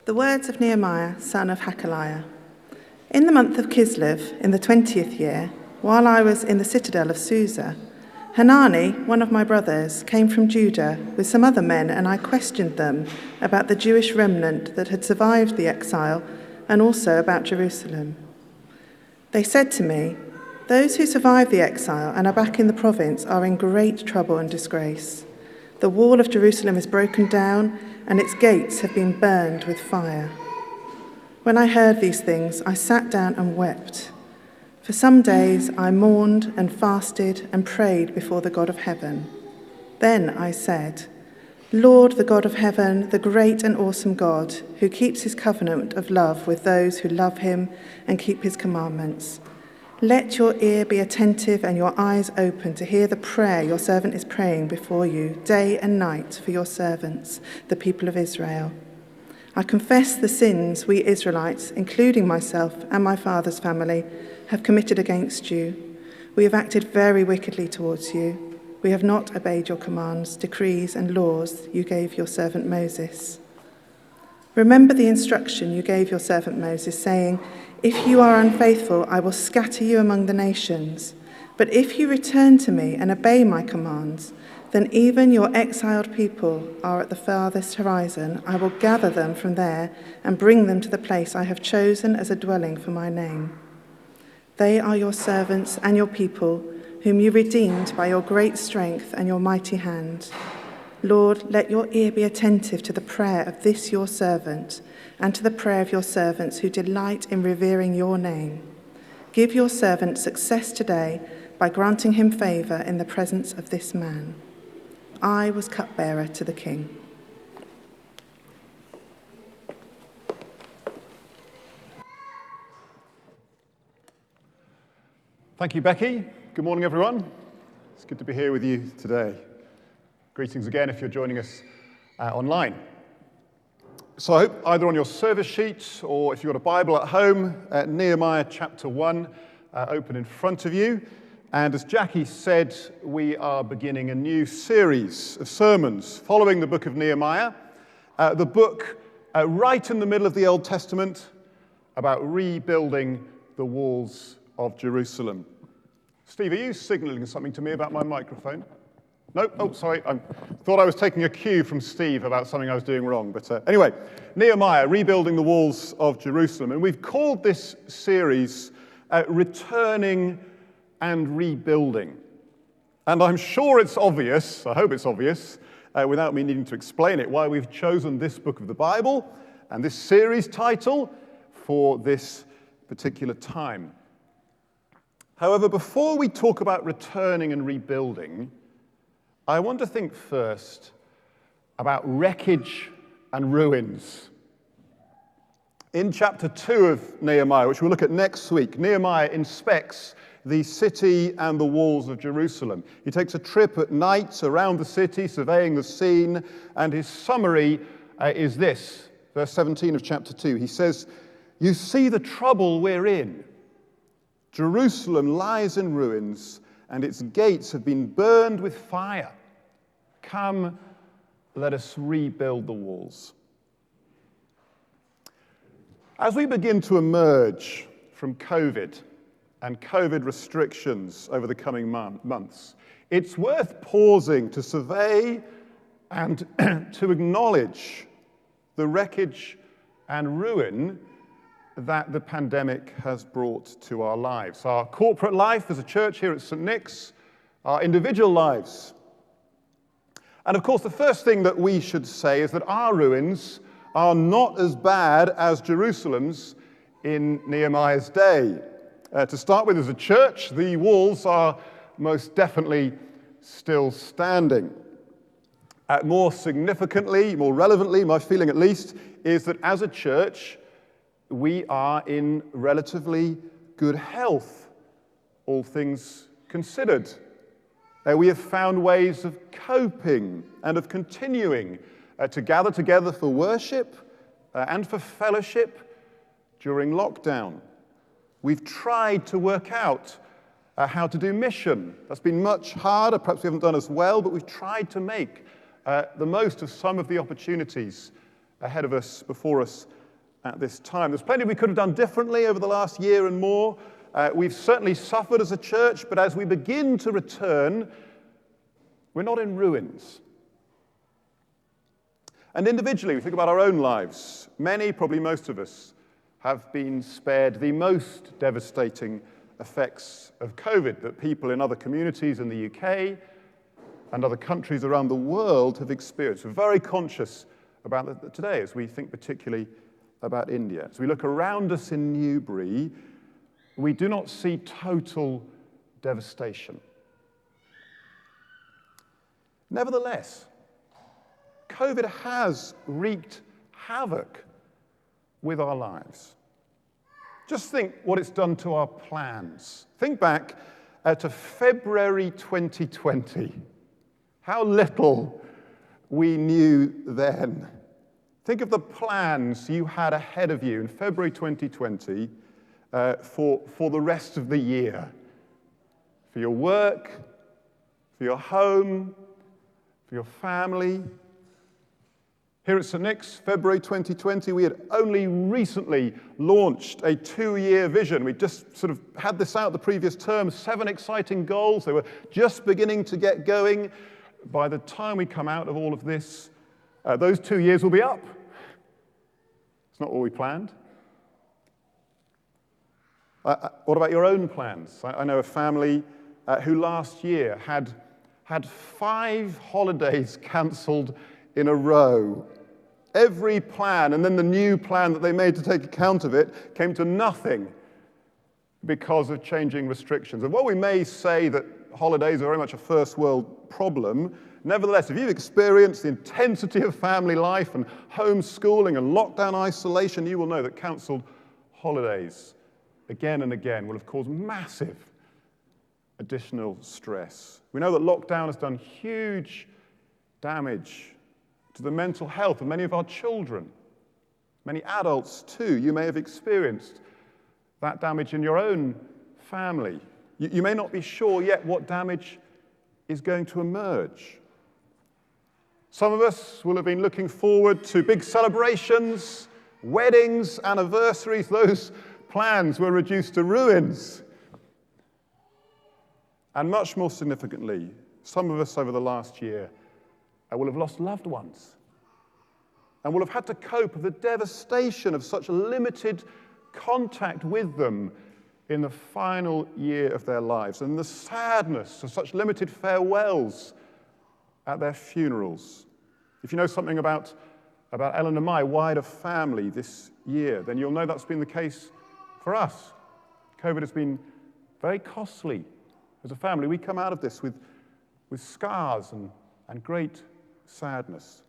The words of Nehemiah, son of Hakaliah. In the month of Kislev, in the 20th year, while I was in the citadel of Susa, Hanani, one of my brothers, came from Judah with some other men, and I questioned them about the Jewish remnant that had survived the exile and also about Jerusalem. They said to me, "Those who survived the exile and are back in the province are in great trouble and disgrace. The wall of Jerusalem is broken down, and its gates have been burned with fire." When I heard these things, I sat down and wept. For some days I mourned and fasted and prayed before the God of heaven. Then I said, "Lord, the God of heaven, the great and awesome God, who keeps his covenant of love with those who love him and keep his commandments, let your ear be attentive and your eyes open to hear the prayer your servant is praying before you day and night for your servants, the people of Israel. I confess the sins we Israelites, including myself and my father's family, have committed against you. We have acted very wickedly towards you. We have not obeyed your commands, decrees, and laws you gave your servant Moses. Remember the instruction you gave your servant Moses, saying, 'If you are unfaithful, I will scatter you among the nations. But if you return to me and obey my commands, then even your exiled people are at the farthest horizon. I will gather them from there and bring them to the place I have chosen as a dwelling for my name. They are your servants and your people, whom you redeemed by your great strength and your mighty hand. Lord, let your ear be attentive to the prayer of this your servant and to the prayer of your servants who delight in revering your name. Give your servant success today by granting him favor in the presence of this man." I was cupbearer to the king. Thank you, Becky. Good morning, everyone. It's good to be here with you today. Greetings again if you're joining us online. So I hope either on your service sheet or if you've got a Bible at home, Nehemiah chapter 1 open in front of you. And as Jackie said, we are beginning a new series of sermons following the book of Nehemiah, the book right in the middle of the Old Testament about rebuilding the walls of Jerusalem. Steve, are you signaling something to me about my microphone? No? Oh, sorry. I thought I was taking a cue from Steve about something I was doing wrong. But anyway, Nehemiah, rebuilding the walls of Jerusalem. And we've called this series Returning and Rebuilding. And I'm sure it's obvious, I hope it's obvious, without me needing to explain it, why we've chosen this book of the Bible and this series title for this particular time. However, before we talk about returning and rebuilding, I want to think first about wreckage and ruins. In chapter 2 of Nehemiah, which we'll look at next week, Nehemiah inspects the city and the walls of Jerusalem. He takes a trip at night around the city, surveying the scene, and his summary is this, verse 17 of chapter 2. He says, "You see the trouble we're in. Jerusalem lies in ruins, and its gates have been burned with fire. Come, let us rebuild the walls." As we begin to emerge from COVID and COVID restrictions over the coming months, it's worth pausing to survey and to acknowledge the wreckage and ruin that the pandemic has brought to our lives. Our corporate life as a church here at St. Nick's, our individual lives. And of course, the first thing that we should say is that our ruins are not as bad as Jerusalem's in Nehemiah's day. To start with, as a church, the walls are most definitely still standing. More significantly, more relevantly, my feeling at least, is that as a church, we are in relatively good health, all things considered. We have found ways of coping and of continuing to gather together for worship and for fellowship during lockdown. We've tried to work out how to do mission. That's been much harder. Perhaps we haven't done as well, but we've tried to make the most of some of the opportunities ahead of us, before us at this time. There's plenty we could have done differently over the last year and more. We've certainly suffered as a church, but as we begin to return, we're not in ruins. And individually, we think about our own lives. Many, probably most of us, have been spared the most devastating effects of COVID that people in other communities in the UK and other countries around the world have experienced. We're very conscious about that today as we think particularly about India. As we look around us in Newbury, we do not see total devastation. Nevertheless, COVID has wreaked havoc with our lives. Just think what it's done to our plans. Think back to February 2020. How little we knew then. Think of the plans you had ahead of you in February 2020 for the rest of the year. For your work, for your home, for your family. Here at St. Nick's, February 2020, we had only recently launched a 2-year vision. We just sort of had this out the previous term, 7 exciting goals. They were just beginning to get going. By the time we come out of all of this, those 2 years will be up. It's not what we planned. What about your own plans? I know a family who last year had 5 holidays cancelled in a row. Every plan, and then the new plan that they made to take account of it, came to nothing because of changing restrictions. And while we may say that holidays are very much a first world problem, nevertheless, if you've experienced the intensity of family life and homeschooling and lockdown isolation, you will know that cancelled holidays again and again will have caused massive additional stress. We know that lockdown has done huge damage to the mental health of many of our children. Many adults, too. You may have experienced that damage in your own family. You may not be sure yet what damage is going to emerge. Some of us will have been looking forward to big celebrations, weddings, anniversaries. Those plans were reduced to ruins. And much more significantly, some of us over the last year will have lost loved ones and will have had to cope with the devastation of such limited contact with them in the final year of their lives, and the sadness of such limited farewells at their funerals. If you know something about Ellen and my wider family this year, then you'll know that's been the case for us. COVID has been very costly as a family. We come out of this with scars and great sadness.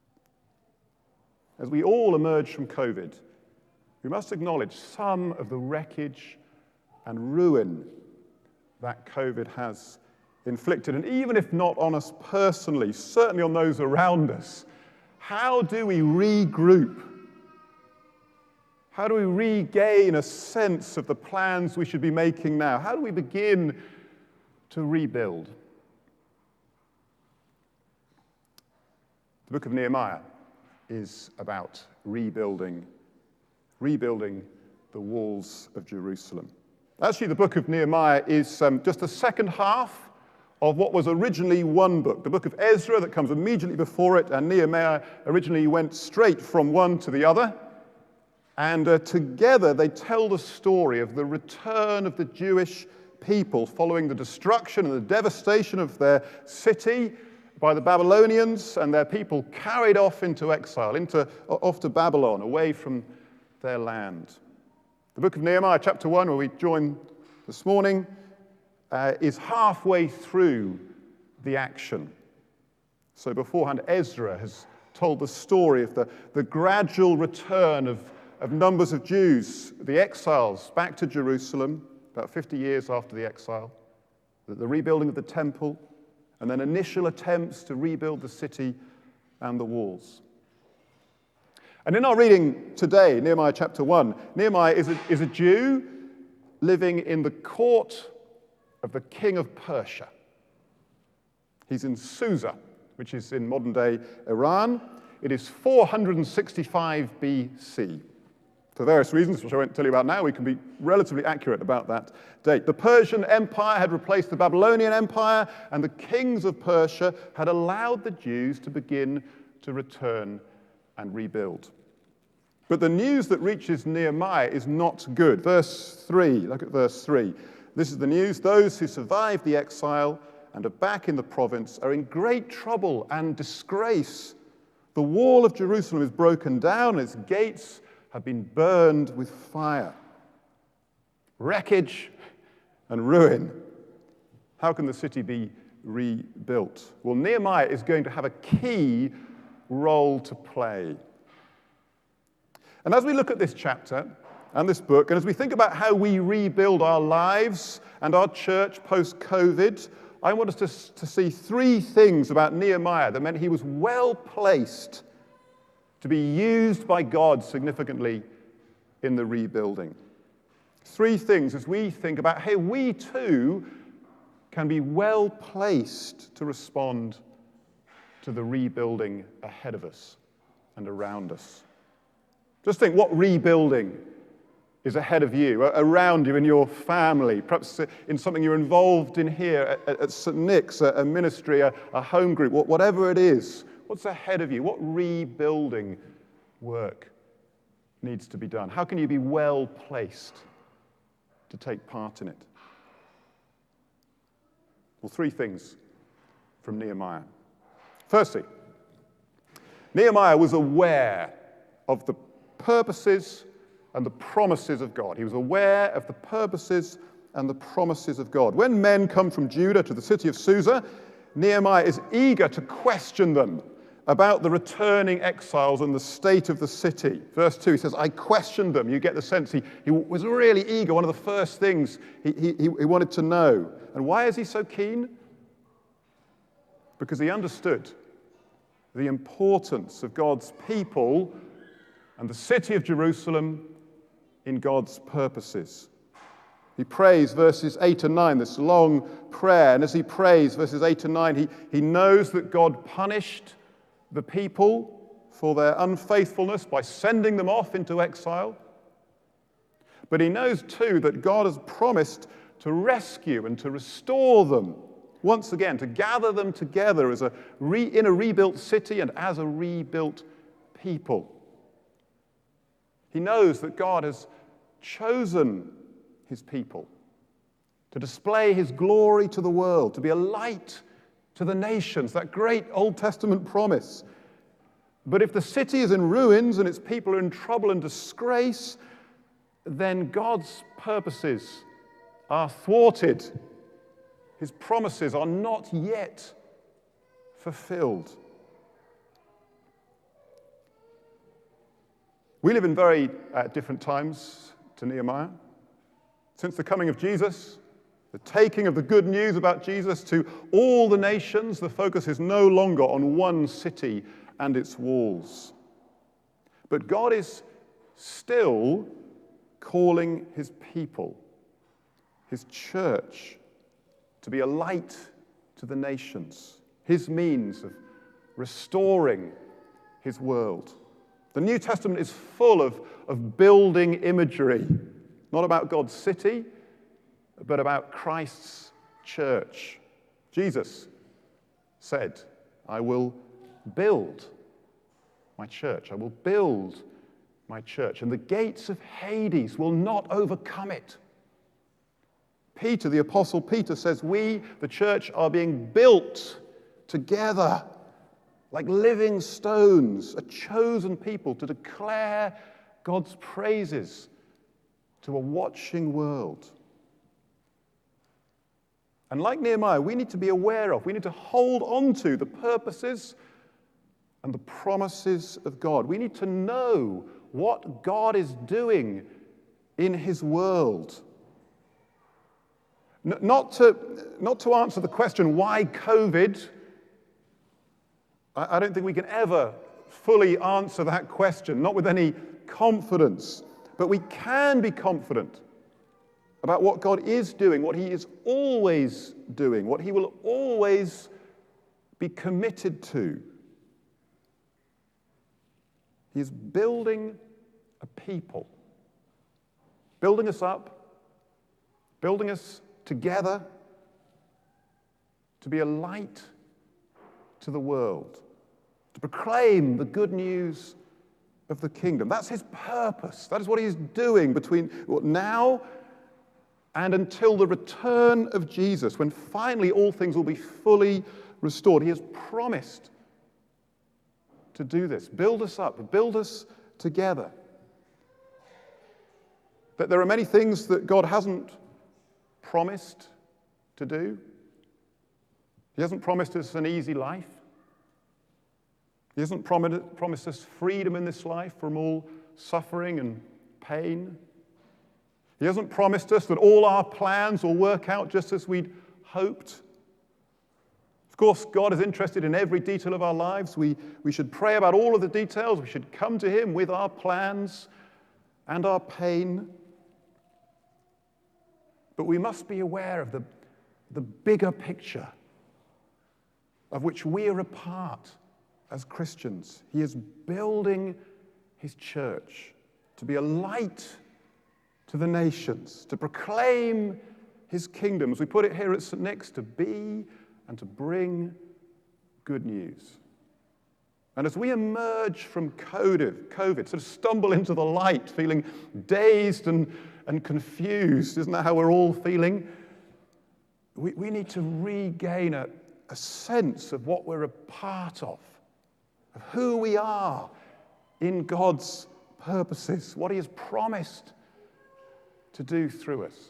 As we all emerge from COVID, we must acknowledge some of the wreckage and ruin that COVID has inflicted. And even if not on us personally, certainly on those around us, how do we regroup? How do we regain a sense of the plans we should be making now? How do we begin to rebuild? The book of Nehemiah is about rebuilding the walls of Jerusalem. Actually, the book of Nehemiah is just the second half of what was originally one book, the book of Ezra that comes immediately before it, and Nehemiah originally went straight from one to the other. And together they tell the story of the return of the Jewish people following the destruction and the devastation of their city by the Babylonians, and their people carried off into exile, off to Babylon, away from their land. The book of Nehemiah, chapter 1, where we join this morning, is halfway through the action. So beforehand, Ezra has told the story of the gradual return of numbers of Jews, the exiles, back to Jerusalem, about 50 years after the exile, the rebuilding of the temple, and then initial attempts to rebuild the city and the walls. And in our reading today, Nehemiah chapter 1, Nehemiah is a Jew living in the court of the king of Persia. He's in Susa, which is in modern-day Iran. It is 465 BC. For various reasons, which I won't tell you about now, we can be relatively accurate about that date. The Persian Empire had replaced the Babylonian Empire, and the kings of Persia had allowed the Jews to begin to return and rebuild. But the news that reaches Nehemiah is not good. Verse 3, look at verse 3. This is the news. Those who survived the exile and are back in the province are in great trouble and disgrace. The wall of Jerusalem is broken down, its gates have been burned with fire. Wreckage and ruin. How can the city be rebuilt? Well, Nehemiah is going to have a key role to play. And as we look at this chapter and this book, and as we think about how we rebuild our lives and our church post-COVID, I want us to see three things about Nehemiah that meant he was well placed to be used by God significantly in the rebuilding. Three things as we think about how we too can be well placed to respond to the rebuilding ahead of us and around us. Just think what rebuilding is ahead of you, around you, in your family, perhaps in something you're involved in here at St. Nick's, a ministry, a home group, whatever it is. What's ahead of you? What rebuilding work needs to be done? How can you be well placed to take part in it? Well, three things from Nehemiah. Firstly, Nehemiah was aware of the purposes and the promises of God. He was aware of the purposes and the promises of God. When men come from Judah to the city of Susa, Nehemiah is eager to question them about the returning exiles and the state of the city. Verse 2, he says, I questioned them. You get the sense he was really eager. One of the first things he wanted to know. And why is he so keen? Because he understood the importance of God's people and the city of Jerusalem in God's purposes. He prays verses 8 and 9, this long prayer. And as he prays verses 8 and 9, he knows that God punished the people for their unfaithfulness by sending them off into exile. But he knows too that God has promised to rescue and to restore them once again, to gather them together as in a rebuilt city and as a rebuilt people. He knows that God has chosen his people to display his glory to the world, to be a light to the nations, that great Old Testament promise. But if the city is in ruins and its people are in trouble and disgrace, then God's purposes are thwarted. His promises are not yet fulfilled. We live in very different times to Nehemiah. Since the coming of Jesus, the taking of the good news about Jesus to all the nations, the focus is no longer on one city and its walls. But God is still calling his people, his church, to be a light to the nations, his means of restoring his world. The New Testament is full of building imagery, not about God's city, but about Christ's church. Jesus said, I will build my church. I will build my church, and the gates of Hades will not overcome it. Peter, the Apostle Peter, says we, the church, are being built together like living stones, a chosen people to declare God's praises to a watching world. And like Nehemiah, we need to be aware of, we need to hold on to the purposes and the promises of God. We need to know what God is doing in his world. Not to answer the question, why COVID? I don't think we can ever fully answer that question, not with any confidence. But we can be confident about what God is doing, what he is always doing, what he will always be committed to. He is building a people, building us up, building us together to be a light to the world, to proclaim the good news of the kingdom. That's his purpose. That is what he is doing between now and until the return of Jesus, when finally all things will be fully restored. He has promised to do this, build us up, build us together. That there are many things that God hasn't promised to do. He hasn't promised us an easy life. He hasn't promised us freedom in this life from all suffering and pain. He hasn't promised us that all our plans will work out just as we'd hoped. Of course, God is interested in every detail of our lives. We should pray about all of the details. We should come to him with our plans and our pain. But we must be aware of the bigger picture of which we are a part as Christians. He is building his church to be a light to the nations, to proclaim his kingdom. As we put it here at St. Nick's, to be and to bring good news. And as we emerge from COVID, sort of stumble into the light, feeling dazed and confused, isn't that how we're all feeling? We need to regain a sense of what we're a part of who we are in God's purposes, what he has promised to do through us.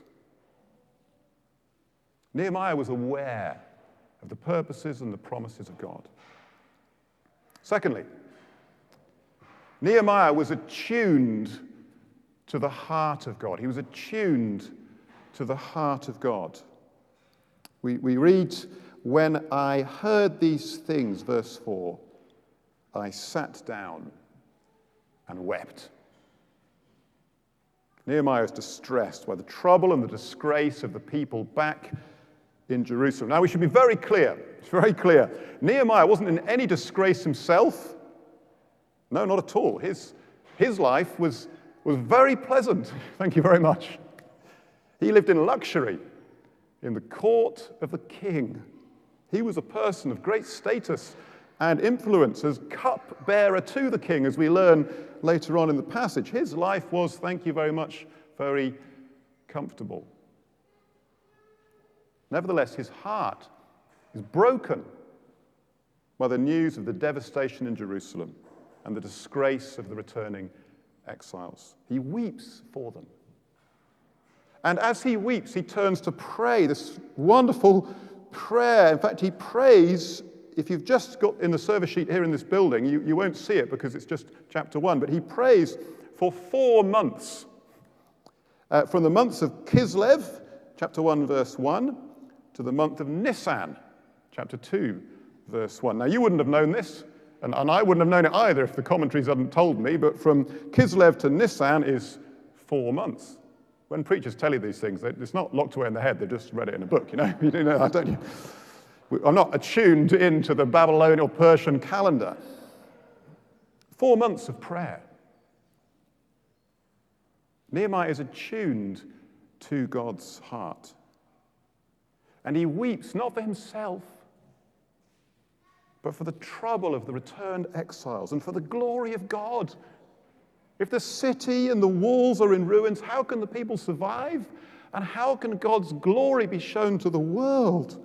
Nehemiah was aware of the purposes and the promises of God. Secondly, Nehemiah was attuned to the heart of God. He was attuned to the heart of God. We read, "When I heard these things," verse 4, "I sat down and wept." Nehemiah is distressed by the trouble and the disgrace of the people back in Jerusalem. Now, we should be very clear. It's very clear. Nehemiah wasn't in any disgrace himself. No, not at all. His life was very pleasant. Thank you very much. He lived in luxury in the court of the king. He was a person of great status and influence as cupbearer to the king, as we learn later on in the passage. His life was, thank you very much, very comfortable. Nevertheless, his heart is broken by the news of the devastation in Jerusalem and the disgrace of the returning exiles. He weeps for them. And as he weeps, he turns to pray, this wonderful prayer. In fact, he prays, if you've just got in the service sheet here in this building, you won't see it because it's just chapter 1, but he prays for 4 months. From the months of Kislev, chapter 1, verse 1, to the month of Nisan, chapter 2, verse 1. Now, you wouldn't have known this, and I wouldn't have known it either if the commentaries hadn't told me, but from Kislev to Nisan is 4 months. When preachers tell you these things, it's not locked away in the head, they've just read it in a book, you know? I'm not attuned into the Babylonian or Persian calendar. 4 months of prayer. Nehemiah is attuned to God's heart. And he weeps not for himself, but for the trouble of the returned exiles and for the glory of God. If the city and the walls are in ruins, how can the people survive? And how can God's glory be shown to the world?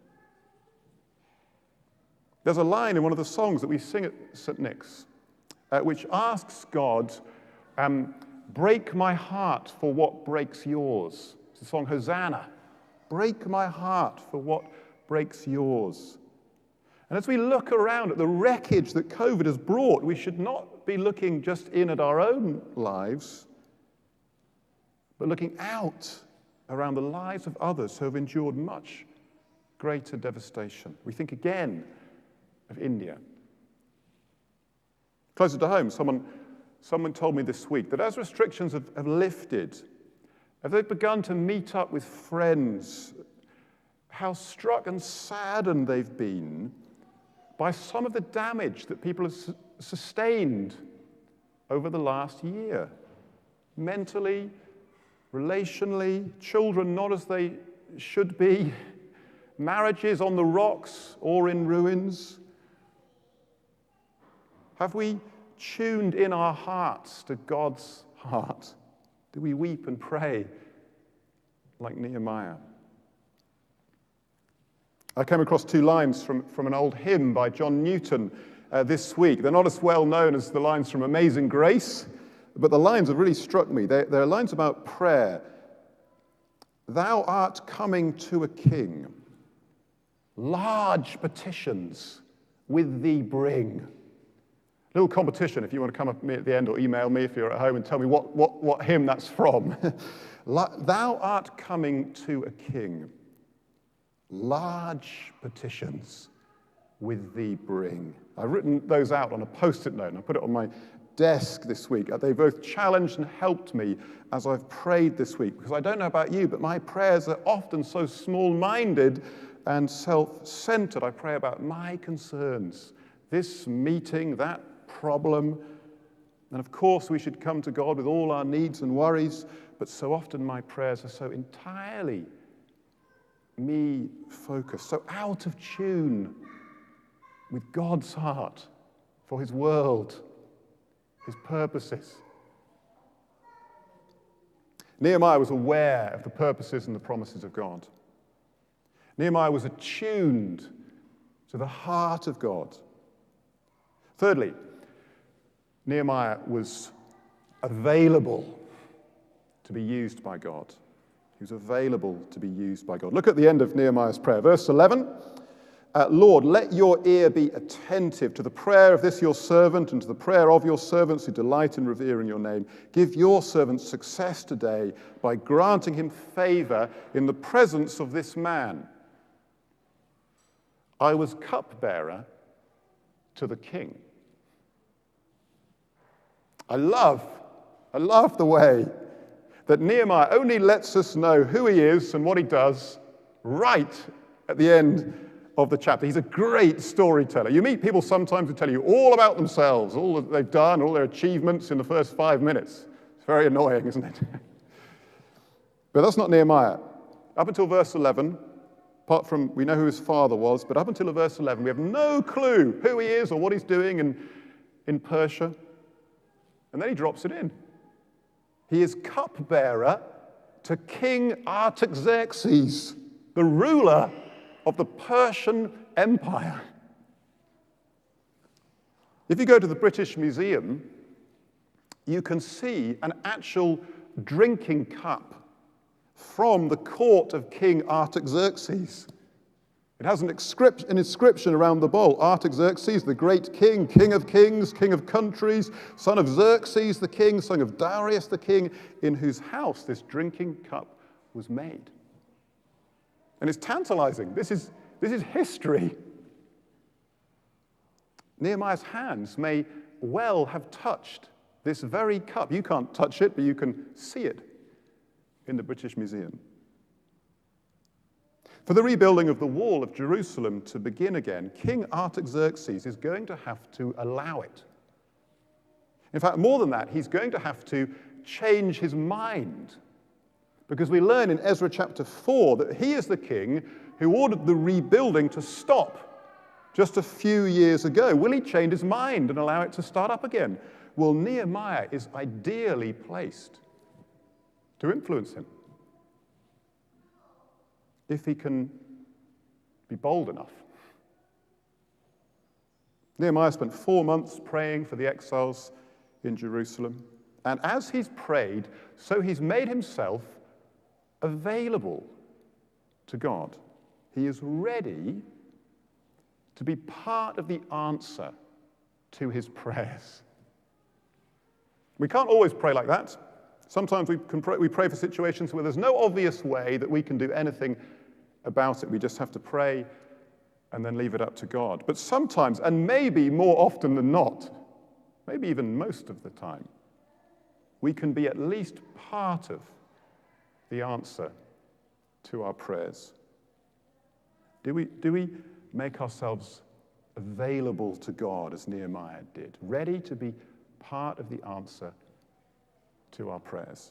There's a line in one of the songs that we sing at St. Nick's, which asks God, break my heart for what breaks yours. It's the song Hosanna. Break my heart for what breaks yours. And as we look around at the wreckage that COVID has brought, we should not be looking just in at our own lives, but looking out around the lives of others who have endured much greater devastation. We think again of India. Closer to home, someone told me this week that as restrictions have lifted, as they've begun to meet up with friends, how struck and saddened they've been by some of the damage that people have sustained over the last year. Mentally, relationally, children not as they should be, marriages on the rocks or in ruins. Have we tuned in our hearts to God's heart? Do we weep and pray like Nehemiah? I came across two lines from an old hymn by John Newton this week. They're not as well known as the lines from Amazing Grace, but the lines have really struck me. They're lines about prayer. Thou art coming to a king. Large petitions with thee bring. Little competition if you want to come up to me at the end or email me if you're at home and tell me what hymn that's from. Thou art coming to a king. Large petitions with thee bring. I've written those out on a post-it note and I put it on my desk this week. They both challenged and helped me as I've prayed this week, because I don't know about you, but my prayers are often so small-minded and self-centered. I pray about my concerns, this meeting, that problem. And of course, we should come to God with all our needs and worries, but so often my prayers are so entirely me-focused, so out of tune with God's heart for his world, his purposes. Nehemiah was aware of the purposes and the promises of God. Nehemiah was attuned to the heart of God. Thirdly, Nehemiah was available to be used by God. He was available to be used by God. Look at the end of Nehemiah's prayer. Verse 11, Lord, let your ear be attentive to the prayer of this your servant and to the prayer of your servants who delight in revering your name. Give your servant success today by granting him favor in the presence of this man. I was cupbearer to the king. I love the way that Nehemiah only lets us know who he is and what he does right at the end of the chapter. He's a great storyteller. You meet people sometimes who tell you all about themselves, all that they've done, all their achievements in the first 5 minutes. It's very annoying, isn't it? But that's not Nehemiah. Up until verse 11, apart from we know who his father was, but up until verse 11, we have no clue who he is or what he's doing in Persia. And then he drops it in. He is cupbearer to King Artaxerxes, the ruler of the Persian Empire. If you go to the British Museum, you can see an actual drinking cup from the court of King Artaxerxes. It has an inscription around the bowl. Artaxerxes, the great king, king of kings, king of countries, son of Xerxes the king, son of Darius the king, in whose house this drinking cup was made. And it's tantalizing. This is history. Nehemiah's hands may well have touched this very cup. You can't touch it, but you can see it in the British Museum. For the rebuilding of the wall of Jerusalem to begin again, King Artaxerxes is going to have to allow it. In fact, more than that, he's going to have to change his mind. Because we learn in Ezra chapter 4 that he is the king who ordered the rebuilding to stop just a few years ago. Will he change his mind and allow it to start up again? Well, Nehemiah is ideally placed to influence him, if he can be bold enough. Nehemiah spent 4 months praying for the exiles in Jerusalem. And as he's prayed, so he's made himself available to God. He is ready to be part of the answer to his prayers. We can't always pray like that. Sometimes we pray for situations where there's no obvious way that we can do anything about it. We just have to pray and then leave it up to God. But sometimes, and maybe more often than not, maybe even most of the time, we can be at least part of the answer to our prayers. Do we make ourselves available to God as Nehemiah did, ready to be part of the answer to our prayers.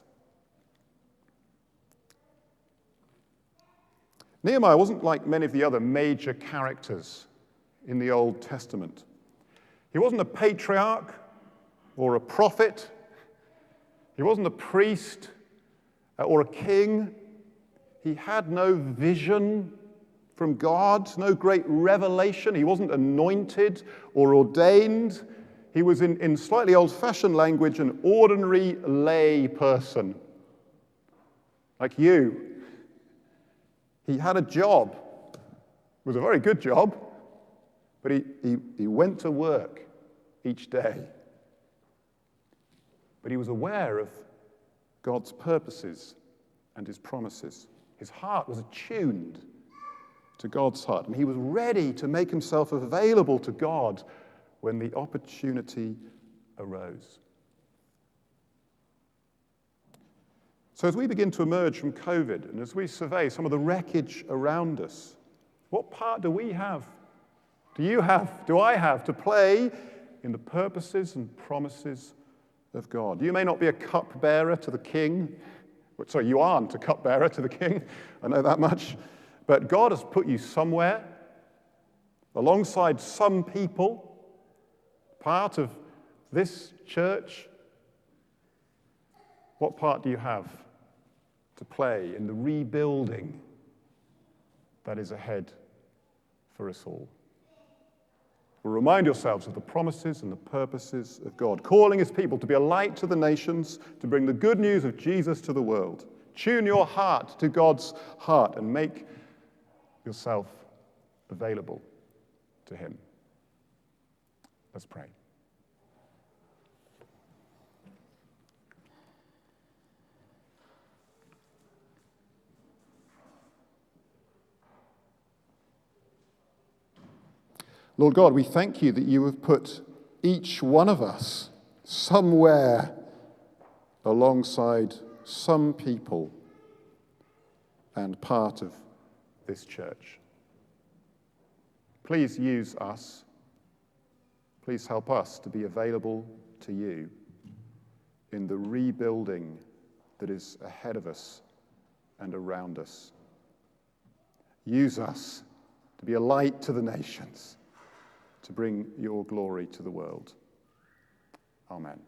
Nehemiah wasn't like many of the other major characters in the Old Testament. He wasn't a patriarch or a prophet. He wasn't a priest or a king. He had no vision from God, no great revelation. He wasn't anointed or ordained. He was, in slightly old-fashioned language, an ordinary lay person, like you. He had a job. It was a very good job, but he went to work each day. But he was aware of God's purposes and his promises. His heart was attuned to God's heart, and he was ready to make himself available to God when the opportunity arose. So as we begin to emerge from COVID, and as we survey some of the wreckage around us, what part do we have, do you have, do I have to play in the purposes and promises of God? You may not be a cupbearer to the King. Sorry, you aren't a cupbearer to the King. I know that much. But God has put you somewhere, alongside some people, part of this church. What part do you have to play in the rebuilding that is ahead for us all? Well, remind yourselves of the promises and the purposes of God, calling his people to be a light to the nations, to bring the good news of Jesus to the world. Tune your heart to God's heart and make yourself available to him. Let's pray. Lord God, we thank you that you have put each one of us somewhere alongside some people and part of this church. Please use us. Please help us to be available to you in the rebuilding that is ahead of us and around us. Use us to be a light to the nations, to bring your glory to the world. Amen.